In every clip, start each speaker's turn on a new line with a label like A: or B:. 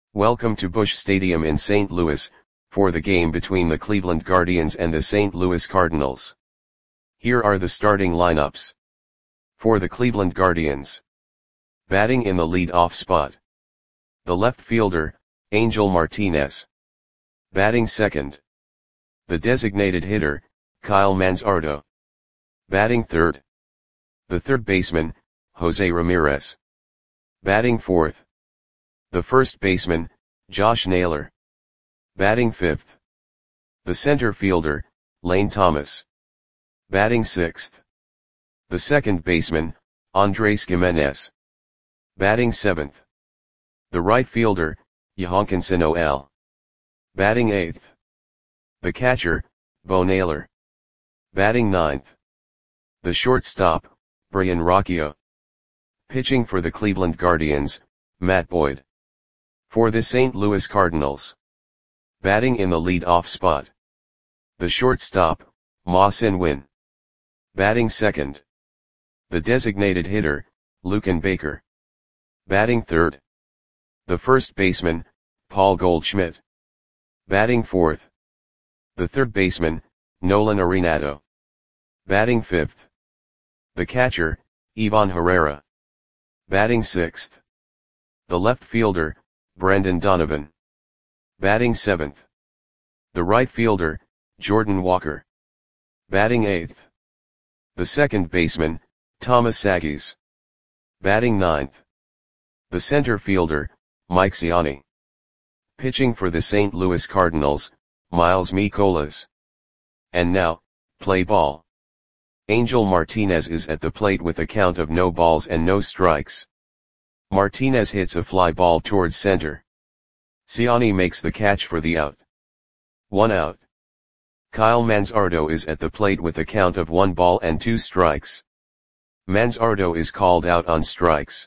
A: Welcome to Busch Stadium in St. Louis, for the game between the Cleveland Guardians and the St. Louis Cardinals. Here are the starting lineups. For the Cleveland Guardians. Batting in the lead-off spot. The left fielder, Angel Martinez. Batting second. The designated hitter, Kyle Manzardo. Batting third. The third baseman, Jose Ramirez. Batting fourth. The first baseman, Josh Naylor. Batting fifth. The center fielder, Lane Thomas. Batting sixth. The second baseman, Andres Gimenez. Batting seventh. The right fielder, Johankinson Noel. Batting eighth. The catcher, Bo Naylor. Batting ninth. The shortstop, Brayan Rocchio. Pitching for the Cleveland Guardians, Matt Boyd. For the St. Louis Cardinals. Batting in the lead-off spot. The shortstop, Ma-Sin Win. Batting second. The designated hitter, Luken Baker. Batting third. The first baseman, Paul Goldschmidt. Batting fourth. The third baseman, Nolan Arenado. Batting fifth. The catcher, Ivan Herrera. Batting sixth. The left fielder, Brendan Donovan. Batting seventh. The right fielder, Jordan Walker. Batting eighth. The second baseman, Thomas Saggis. Batting ninth. The center fielder, Mike Ciani. Pitching for the St. Louis Cardinals, Miles Mikolas. And now, play ball. Angel Martinez is at the plate with a count of no balls and no strikes. Martinez hits a fly ball towards center. Ciani makes the catch for the out. 1 out. Kyle Manzardo is at the plate with a count of 1 ball and 2 strikes. Manzardo is called out on strikes.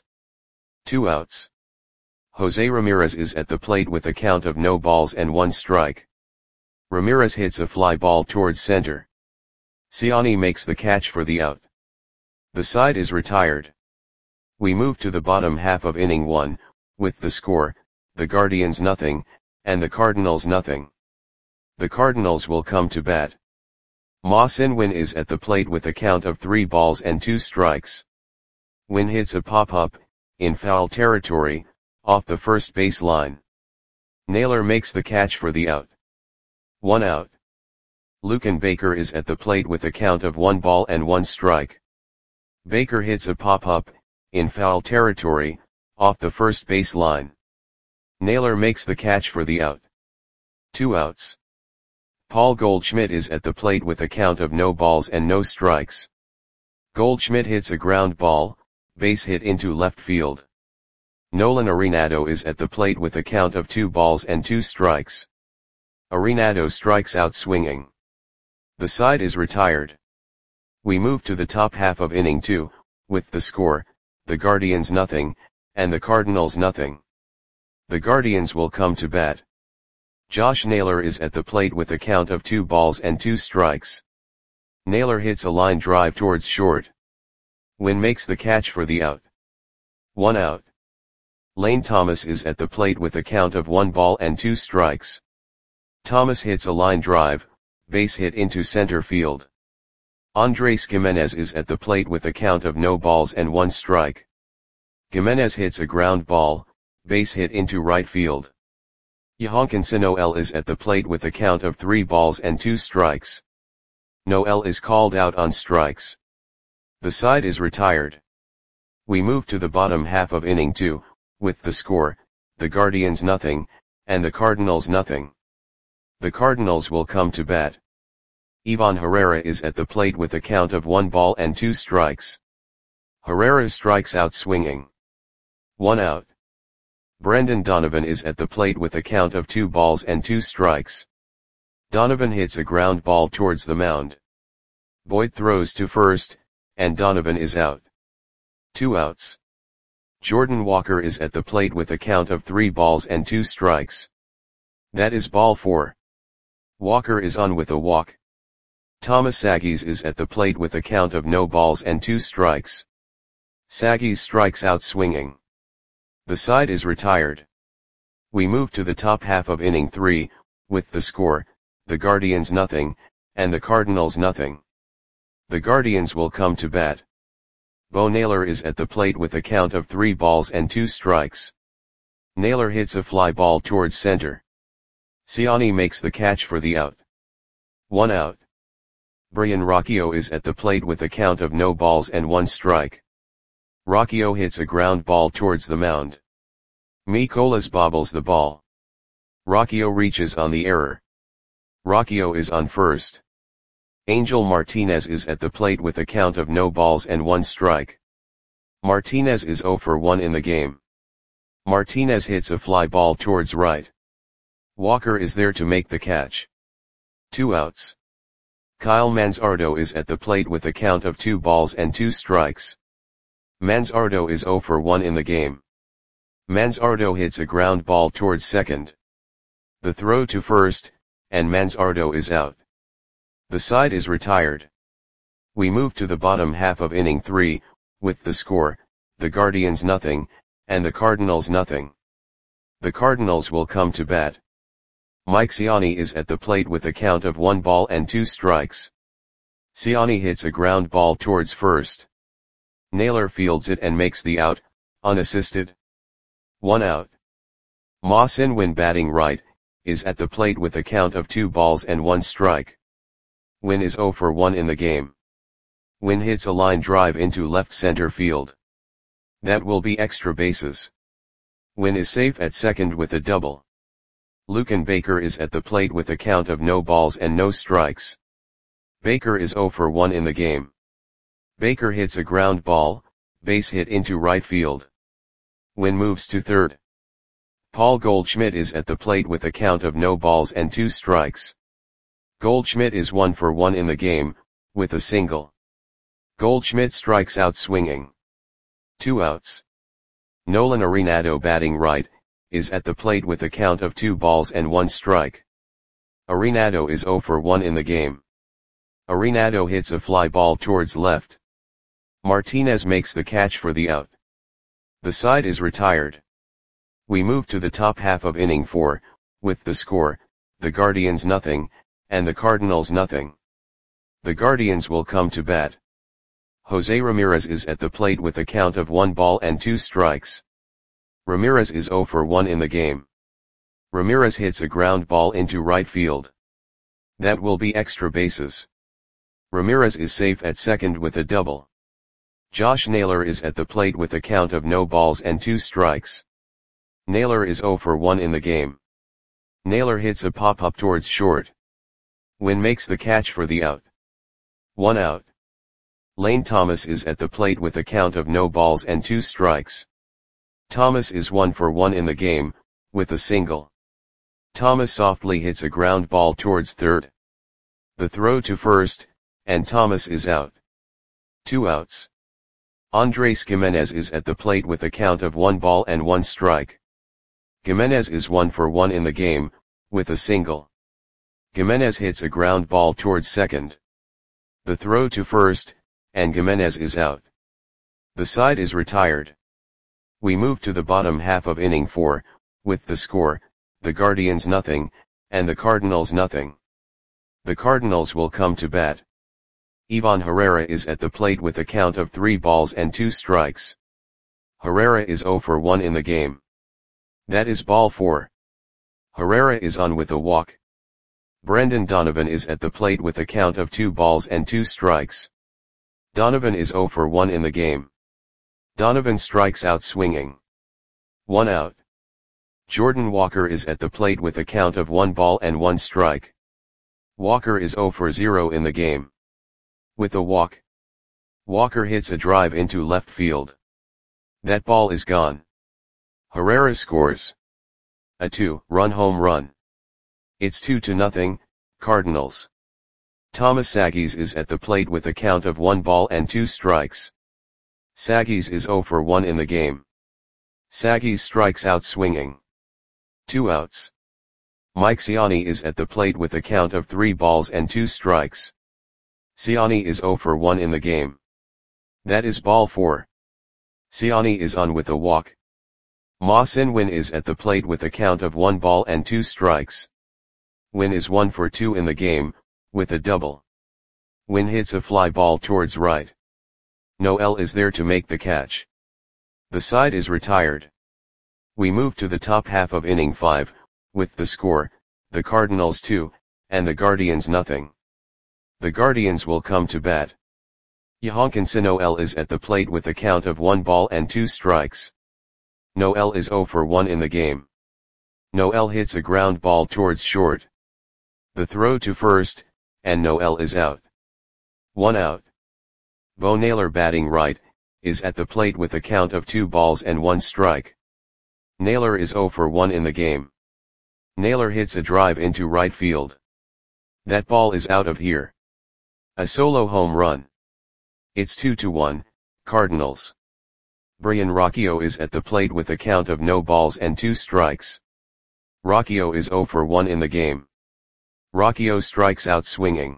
A: 2 outs. Jose Ramirez is at the plate with a count of no balls and 1 strike. Ramirez hits a fly ball towards center. Ciani makes the catch for the out. The side is retired. We move to the bottom half of inning 1, with the score, the Guardians nothing, and the Cardinals nothing. The Cardinals will come to bat. Ma-Sin Win is at the plate with a count of 3 balls and 2 strikes. Win hits a pop-up, in foul territory, off the first base line. Naylor makes the catch for the out. 1 out. Luken Baker is at the plate with a count of 1 ball and 1 strike. Baker hits a pop-up, in foul territory, off the first base line. Naylor makes the catch for the out. 2 outs. Paul Goldschmidt is at the plate with a count of no balls and no strikes. Goldschmidt hits a ground ball, base hit into left field. Nolan Arenado is at the plate with a count of 2 balls and 2 strikes. Arenado strikes out swinging. The side is retired. We move to the top half of inning 2, with the score, the Guardians nothing, and the Cardinals nothing. The Guardians will come to bat. Josh Naylor is at the plate with a count of 2 balls and 2 strikes. Naylor hits a line drive towards short. Win makes the catch for the out. 1 out. Lane Thomas is at the plate with a count of 1 ball and 2 strikes. Thomas hits a line drive, base hit into center field. Andres Gimenez is at the plate with a count of no balls and 1 strike. Gimenez hits a ground ball, base hit into right field. Johankinson Noel is at the plate with a count of 3 balls and 2 strikes. Noel is called out on strikes. The side is retired. We move to the bottom half of inning 2, with the score, the Guardians nothing, and the Cardinals nothing. The Cardinals will come to bat. Ivan Herrera is at the plate with a count of 1 ball and 2 strikes. Herrera strikes out swinging. 1 out. Brendan Donovan is at the plate with a count of 2 balls and 2 strikes. Donovan hits a ground ball towards the mound. Boyd throws to first, and Donovan is out. 2 outs. Jordan Walker is at the plate with a count of 3 balls and 2 strikes. That is ball 4. Walker is on with a walk. Thomas Saggis is at the plate with a count of no balls and 2 strikes. Saggis strikes out swinging. The side is retired. We move to the top half of inning 3, with the score, the Guardians nothing, and the Cardinals nothing. The Guardians will come to bat. Bo Naylor is at the plate with a count of 3 balls and 2 strikes. Naylor hits a fly ball towards center. Siani makes the catch for the out. 1 out. Brian Rocchio is at the plate with a count of no balls and 1 strike. Rocchio hits a ground ball towards the mound. Mikolas bobbles the ball. Rocchio reaches on the error. Rocchio is on first. Angel Martinez is at the plate with a count of no balls and 1 strike. Martinez is 0 for 1 in the game. Martinez hits a fly ball towards right. Walker is there to make the catch. 2 outs. Kyle Manzardo is at the plate with a count of 2 balls and 2 strikes. Manzardo is 0 for 1 in the game. Manzardo hits a ground ball towards second. The throw to first, and Manzardo is out. The side is retired. We move to the bottom half of inning 3, with the score, the Guardians nothing, and the Cardinals nothing. The Cardinals will come to bat. Mike Siani is at the plate with a count of 1 ball and 2 strikes. Siani hits a ground ball towards first. Naylor fields it and makes the out, unassisted. 1 out. Ma Sin-Win batting right, is at the plate with a count of 2 balls and 1 strike. Win is 0 for 1 in the game. Win hits a line drive into left center field. That will be extra bases. Win is safe at second with a double. Luken Baker is at the plate with a count of no balls and no strikes. Baker is 0 for 1 in the game. Baker hits a ground ball, base hit into right field. Win moves to third. Paul Goldschmidt is at the plate with a count of no balls and 2 strikes. Goldschmidt is 1 for 1 in the game, with a single. Goldschmidt strikes out swinging. 2 outs. Nolan Arenado batting right, is at the plate with a count of 2 balls and 1 strike. Arenado is 0 for 1 in the game. Arenado hits a fly ball towards left. Martinez makes the catch for the out. The side is retired. We move to the top half of inning 4, with the score, the Guardians nothing, and the Cardinals nothing. The Guardians will come to bat. Jose Ramirez is at the plate with a count of 1 ball and 2 strikes. Ramirez is 0 for 1 in the game. Ramirez hits a ground ball into right field. That will be extra bases. Ramirez is safe at second with a double. Josh Naylor is at the plate with a count of no balls and 2 strikes. Naylor is 0 for 1 in the game. Naylor hits a pop-up towards short. Win makes the catch for the out. 1 out. Lane Thomas is at the plate with a count of no balls and 2 strikes. Thomas is 1 for 1 in the game, with a single. Thomas softly hits a ground ball towards third. The throw to first, and Thomas is out. 2 outs. Andres Gimenez is at the plate with a count of 1 ball and 1 strike. Gimenez is 1 for 1 in the game, with a single. Gimenez hits a ground ball towards second. The throw to first, and Gimenez is out. The side is retired. We move to the bottom half of inning 4, with the score, the Guardians nothing, and the Cardinals nothing. The Cardinals will come to bat. Ivan Herrera is at the plate with a count of 3 balls and 2 strikes. Herrera is 0 for 1 in the game. That is ball 4. Herrera is on with a walk. Brendan Donovan is at the plate with a count of 2 balls and 2 strikes. Donovan is 0 for 1 in the game. Donovan strikes out swinging. 1 out. Jordan Walker is at the plate with a count of 1 ball and 1 strike. Walker is 0 for 0 in the game. With a walk, Walker hits a drive into left field. That ball is gone. Herrera scores a 2-run home run. It's 2-0, Cardinals. Thomas Sagis is at the plate with a count of 1 ball and 2 strikes. Sagis is 0 for 1 in the game. Sagis strikes out swinging. 2 outs. Mike Siani is at the plate with a count of 3 balls and 2 strikes. Siani is 0 for 1 in the game. That is ball 4. Siani is on with a walk. Ma Sin-win is at the plate with a count of 1 ball and 2 strikes. Win is 1 for 2 in the game, with a double. Win hits a fly ball towards right. Noel is there to make the catch. The side is retired. We move to the top half of inning 5, with the score, the Cardinals 2, and the Guardians nothing. The Guardians will come to bat. Yohankinson Noel is at the plate with a count of 1 ball and 2 strikes. Noel is 0 for 1 in the game. Noel hits a ground ball towards short. The throw to first, and Noel is out. 1 out. Bo Naylor batting right, is at the plate with a count of 2 balls and 1 strike. Naylor is 0 for 1 in the game. Naylor hits a drive into right field. That ball is out of here. A solo home run. It's 2-1, Cardinals. Brian Rocchio is at the plate with a count of no balls and 2 strikes. Rocchio is 0 for 1 in the game. Rocchio strikes out swinging.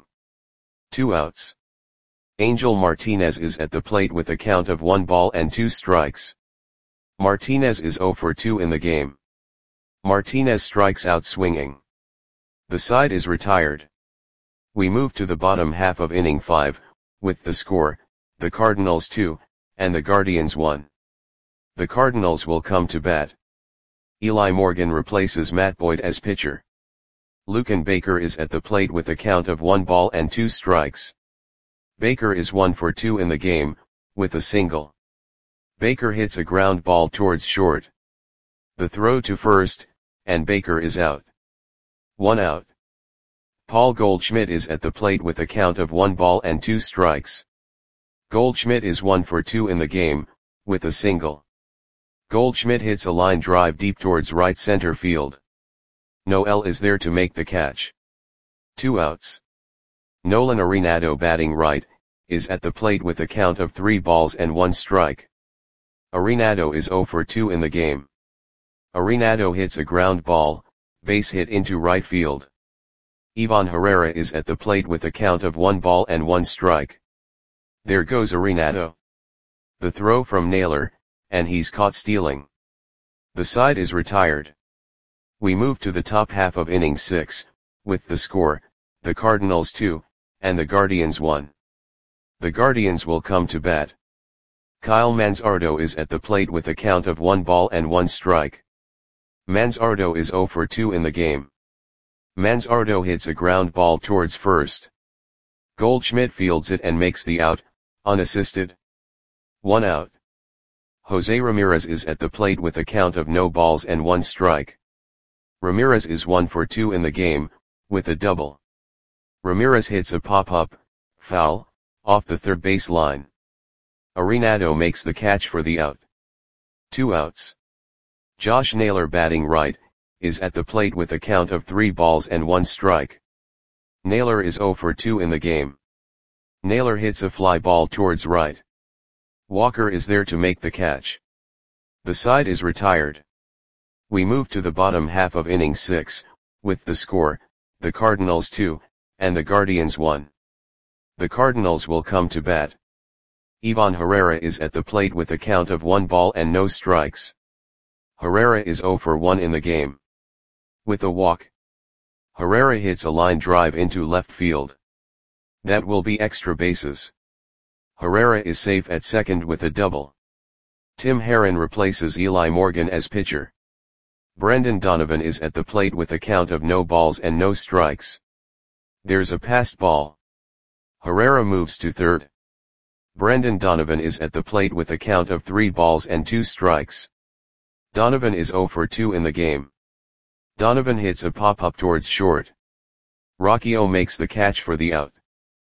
A: 2 outs. Angel Martinez is at the plate with a count of 1 ball and 2 strikes. Martinez is 0 for 2 in the game. Martinez strikes out swinging. The side is retired. We move to the bottom half of inning 5, with the score, the Cardinals 2, and the Guardians 1. The Cardinals will come to bat. Eli Morgan replaces Matt Boyd as pitcher. Luken Baker is at the plate with a count of 1 ball and 2 strikes. Baker is 1 for 2 in the game, with a single. Baker hits a ground ball towards short. The throw to first, and Baker is out. 1 out. Paul Goldschmidt is at the plate with a count of 1 ball and 2 strikes. Goldschmidt is 1 for 2 in the game, with a single. Goldschmidt hits a line drive deep towards right center field. Noel is there to make the catch. 2 outs. Nolan Arenado batting right, is at the plate with a count of 3 balls and 1 strike. Arenado is 0 for 2 in the game. Arenado hits a ground ball, base hit into right field. Ivan Herrera is at the plate with a count of 1 ball and 1 strike. There goes Arenado. The throw from Naylor, and he's caught stealing. The side is retired. We move to the top half of inning 6, with the score, the Cardinals 2, and the Guardians 1. The Guardians will come to bat. Kyle Manzardo is at the plate with a count of 1 ball and 1 strike. Manzardo is 0 for 2 in the game. Manzardo hits a ground ball towards first. Goldschmidt fields it and makes the out, unassisted. 1 out. Jose Ramirez is at the plate with a count of no balls and 1 strike. Ramirez is 1 for 2 in the game, with a double. Ramirez hits a pop-up, foul, off the third base line. Arenado makes the catch for the out. 2 outs. Josh Naylor batting right, is at the plate with a count of 3 balls and 1 strike. Naylor is 0 for 2 in the game. Naylor hits a fly ball towards right. Walker is there to make the catch. The side is retired. We move to the bottom half of inning 6, with the score, the Cardinals 2, and the Guardians 1. The Cardinals will come to bat. Ivan Herrera is at the plate with a count of 1 ball and no strikes. Herrera is 0 for 1 in the game. With a walk. Herrera hits a line drive into left field. That will be extra bases. Herrera is safe at second with a double. Tim Herrin replaces Eli Morgan as pitcher. Brendan Donovan is at the plate with a count of no balls and no strikes. There's a passed ball. Herrera moves to third. Brendan Donovan is at the plate with a count of 3 balls and 2 strikes. Donovan is 0 for 2 in the game. Donovan hits a pop-up towards short. Rocchio makes the catch for the out.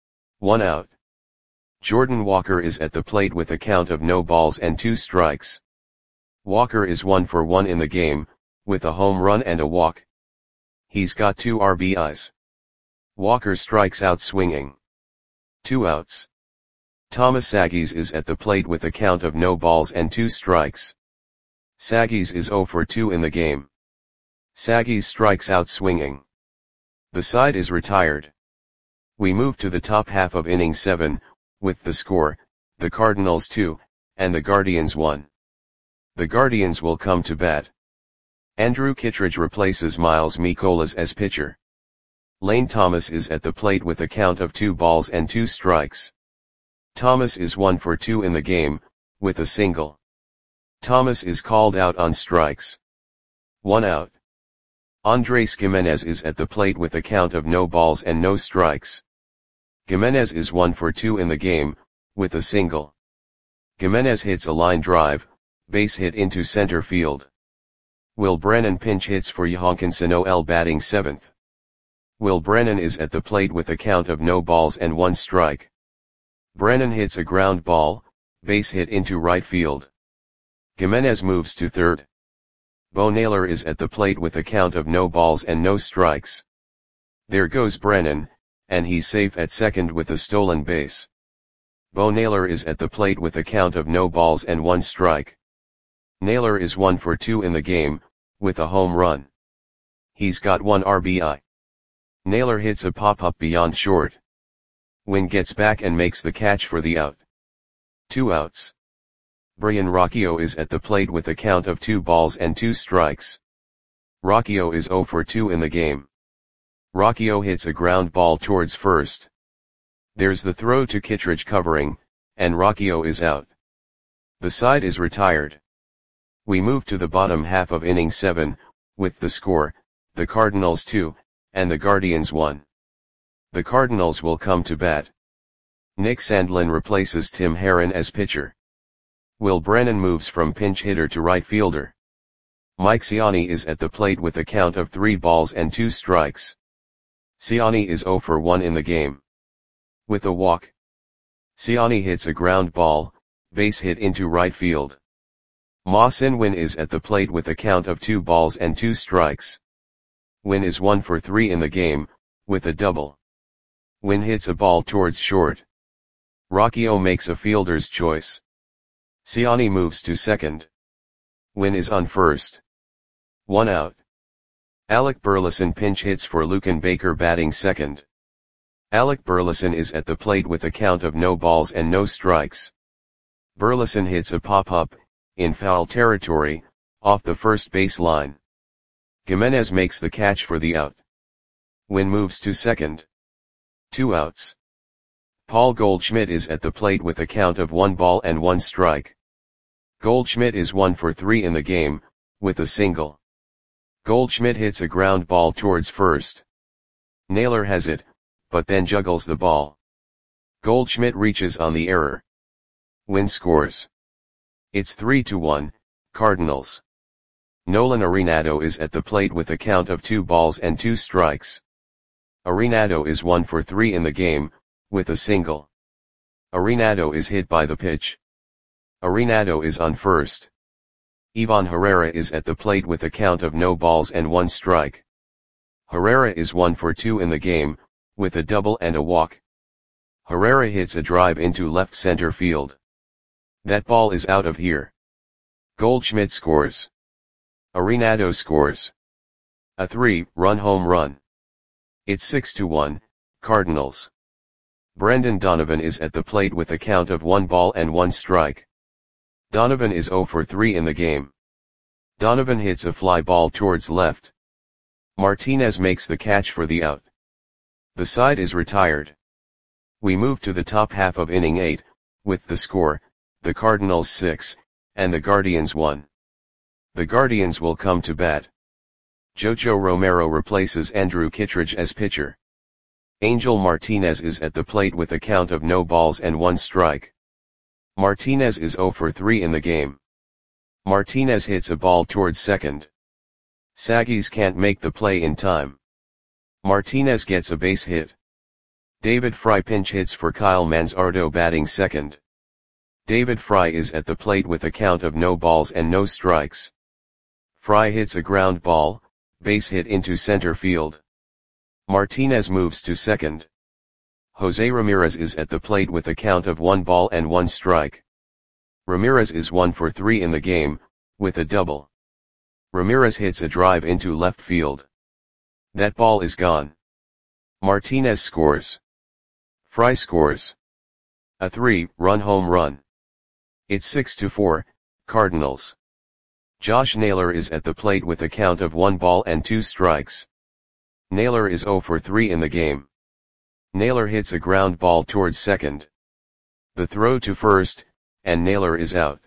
A: 1 out. Jordan Walker is at the plate with a count of no balls and 2 strikes. Walker is 1 for 1 in the game, with a home run and a walk. He's got 2 RBIs. Walker strikes out swinging. 2 outs. Thomas Sagis is at the plate with a count of no balls and 2 strikes. Sagis is 0 for 2 in the game. Sagis strikes out swinging. The side is retired. We move to the top half of inning 7, with the score, the Cardinals 2, and the Guardians 1. The Guardians will come to bat. Andrew Kittredge replaces Miles Mikolas as pitcher. Lane Thomas is at the plate with a count of 2 balls and 2 strikes. Thomas is 1 for 2 in the game, with a single. Thomas is called out on strikes. 1 out. Andres Gimenez is at the plate with a count of no balls and no strikes. Gimenez is 1 for 2 in the game, with a single. Gimenez hits a line drive, base hit into center field. Will Brennan pinch hits for Johankinson OL batting 7th. Will Brennan is at the plate with a count of no balls and 1 strike. Brennan hits a ground ball, base hit into right field. Gimenez moves to third. Bo Naylor is at the plate with a count of no balls and no strikes. There goes Brennan, and he's safe at second with a stolen base. Bo Naylor is at the plate with a count of no balls and 1 strike. Naylor is 1 for 2 in the game, with a home run. He's got 1 RBI. Naylor hits a pop-up beyond short. Wynn gets back and makes the catch for the out. 2 outs. Brian Rocchio is at the plate with a count of 2 balls and 2 strikes. Rocchio is 0 for 2 in the game. Rocchio hits a ground ball towards first. There's the throw to Kittredge covering, and Rocchio is out. The side is retired. We move to the bottom half of inning 7, with the score, the Cardinals 2, and the Guardians 1. The Cardinals will come to bat. Nick Sandlin replaces Tim Herron as pitcher. Will Brennan moves from pinch hitter to right fielder. Mike Ciani is at the plate with a count of 3 balls and 2 strikes. Ciani is 0 for 1 in the game. With a walk. Ciani hits a ground ball, base hit into right field. Ma Sin-Win is at the plate with a count of 2 balls and 2 strikes. Win is 1 for 3 in the game, with a double. Win hits a ball towards short. Rocchio makes a fielder's choice. Ciani moves to second. Win is on first. 1 out. Alec Burleson pinch hits for Lucan Baker batting second. Alec Burleson is at the plate with a count of no balls and no strikes. Burleson hits a pop-up, in foul territory, off the first base line. Gimenez makes the catch for the out. Wynn moves to second. 2 outs. Paul Goldschmidt is at the plate with a count of 1 ball and 1 strike. Goldschmidt is 1 for 3 in the game, with a single. Goldschmidt hits a ground ball towards first. Naylor has it, but then juggles the ball. Goldschmidt reaches on the error. Wynn scores. It's 3-1, Cardinals. Nolan Arenado is at the plate with a count of 2 balls and 2 strikes. Arenado is 1 for 3 in the game, with a single. Arenado is hit by the pitch. Arenado is on first. Ivan Herrera is at the plate with a count of no balls and 1 strike. Herrera is 1 for 2 in the game, with a double and a walk. Herrera hits a drive into left center field. That ball is out of here. Goldschmidt scores. Arenado scores. A 3-run home run. It's 6-1, Cardinals. Brendan Donovan is at the plate with a count of 1 ball and 1 strike. Donovan is 0 for 3 in the game. Donovan hits a fly ball towards left. Martinez makes the catch for the out. The side is retired. We move to the top half of inning 8, with the score, the Cardinals 6, and the Guardians 1. The Guardians will come to bat. Jojo Romero replaces Andrew Kittredge as pitcher. Angel Martinez is at the plate with a count of no balls and 1 strike. Martinez is 0 for 3 in the game. Martinez hits a ball towards second. Saggies can't make the play in time. Martinez gets a base hit. David Fry pinch hits for Kyle Manzardo batting second. David Fry is at the plate with a count of no balls and no strikes. Fry hits a ground ball, base hit into center field. Martinez moves to second. Jose Ramirez is at the plate with a count of 1 ball and 1 strike. Ramirez is 1 for 3 in the game, with a double. Ramirez hits a drive into left field. That ball is gone. Martinez scores. Fry scores. A 3-run home run. It's 6-4, Cardinals. Josh Naylor is at the plate with a count of 1 ball and 2 strikes. Naylor is 0 for 3 in the game. Naylor hits a ground ball towards second. The throw to first, and Naylor is out.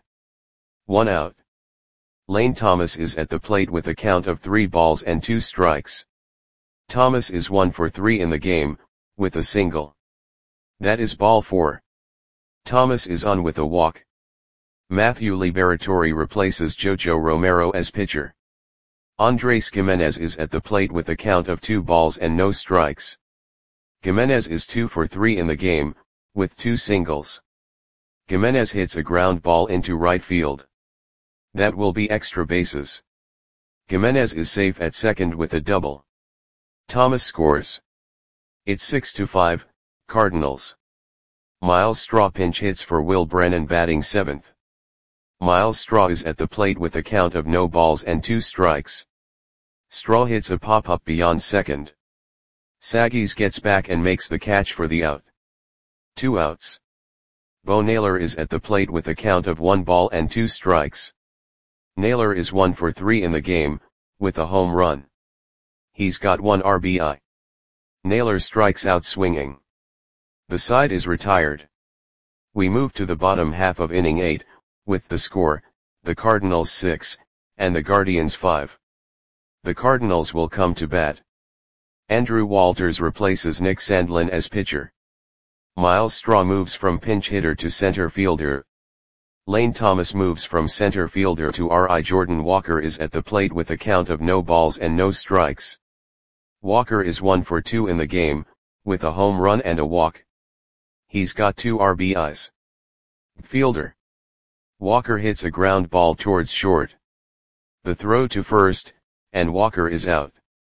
A: 1 out. Lane Thomas is at the plate with a count of 3 balls and 2 strikes. Thomas is 1 for 3 in the game, with a single. That is ball 4. Thomas is on with a walk. Matthew Liberatore replaces Jojo Romero as pitcher. Andres Gimenez is at the plate with a count of 2 balls and no strikes. Gimenez is 2 for 3 in the game, with 2 singles. Gimenez hits a ground ball into right field. That will be extra bases. Gimenez is safe at second with a double. Thomas scores. It's 6-5, Cardinals. Miles Straw pinch hits for Will Brennan batting 7th. Miles Straw is at the plate with a count of no balls and 2 strikes. Straw hits a pop-up beyond second. Saggies gets back and makes the catch for the out. 2 outs. Bo Naylor is at the plate with a count of 1 ball and 2 strikes. Naylor is 1 for 3 in the game, with a home run. He's got 1 RBI. Naylor strikes out swinging. The side is retired. We move to the bottom half of inning 8, with the score, the Cardinals 6, and the Guardians 5. The Cardinals will come to bat. Andrew Walters replaces Nick Sandlin as pitcher. Miles Straw moves from pinch hitter to center fielder. Lane Thomas moves from center fielder to RI. Jordan Walker is at the plate with a count of no balls and no strikes. Walker is 1 for 2 in the game, with a home run and a walk. He's got 2 RBIs. Fielder. Walker hits a ground ball towards short. The throw to first, and Walker is out.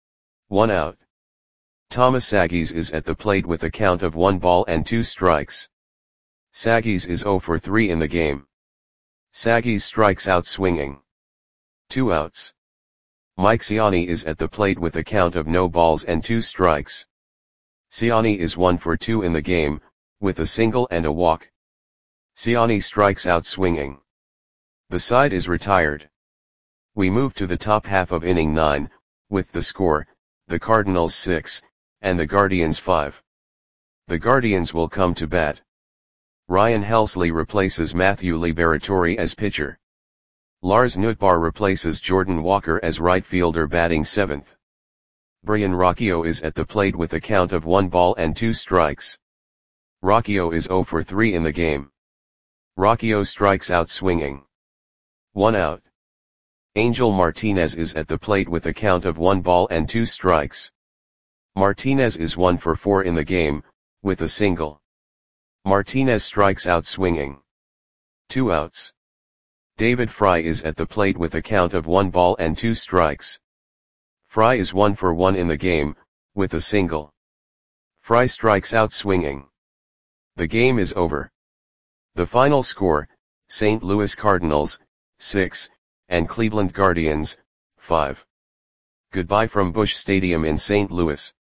A: 1 out. Thomas Saggies is at the plate with a count of 1 ball and 2 strikes. Saggies is 0 for 3 in the game. Saggies strikes out swinging. 2 outs. Mike Ciani is at the plate with a count of no balls and 2 strikes. Ciani is 1 for 2 in the game, with a single and a walk. Ciani strikes out swinging. The side is retired. We move to the top half of inning 9, with the score, the Cardinals 6, and the Guardians 5. The Guardians will come to bat. Ryan Helsley replaces Matthew Liberatore as pitcher. Lars Nootbaar replaces Jordan Walker as right fielder batting 7th. Brian Rocchio is at the plate with a count of 1 ball and 2 strikes. Rocchio is 0 for 3 in the game. Rocchio strikes out swinging. 1 out. Angel Martinez is at the plate with a count of 1 ball and 2 strikes. Martinez is 1 for 4 in the game, with a single. Martinez strikes out swinging. 2 outs. David Fry is at the plate with a count of 1 ball and 2 strikes. Fry is 1 for 1 in the game, with a single. Fry strikes out swinging. The game is over. The final score, St. Louis Cardinals, 6, and Cleveland Guardians, 5. Goodbye from Busch Stadium in St. Louis.